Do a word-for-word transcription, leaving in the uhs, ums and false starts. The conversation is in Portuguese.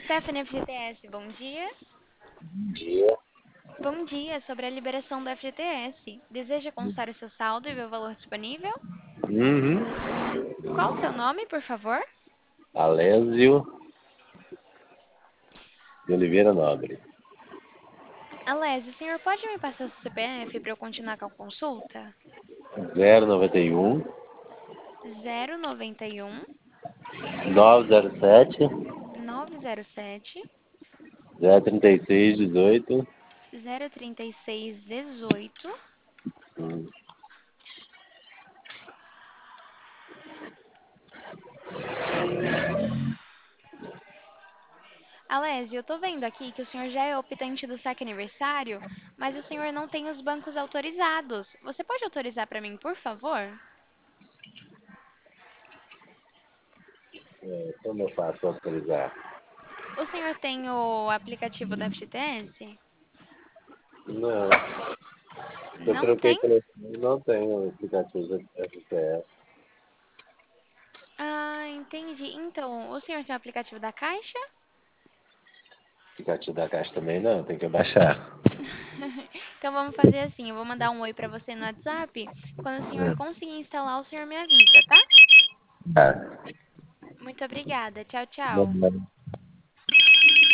Stephanie, F G T S, bom dia. Dia. Bom dia, sobre a liberação do F G T S. Deseja consultar o seu saldo e ver o valor disponível? Uhum. Qual o seu nome, por favor? Alésio de Oliveira Nobre. Alésio, o senhor pode me passar seu C P F para eu continuar com a consulta? zero noventa e um, Zero noventa e um nove zero sete, nove zero sete zero trinta e seis, dezoito. zero trinta e seis dezoito. Hum. Alésio, eu tô vendo aqui que o senhor já é optante do saque aniversário, mas o senhor não tem os bancos autorizados. Você pode autorizar para mim, por favor? É, como eu faço para autorizar? O senhor tem o aplicativo da F G T S? Não, eu Não troquei tem? telefone, não tenho aplicativo F P S. Ah, entendi. Então, o senhor tem o aplicativo da Caixa? Aplicativo da Caixa também não, tem que baixar. Então vamos fazer assim, eu vou mandar um oi pra você no WhatsApp. Quando o senhor É. conseguir instalar, o senhor me avisa, tá? Ah, Muito obrigada. Tchau, tchau. não,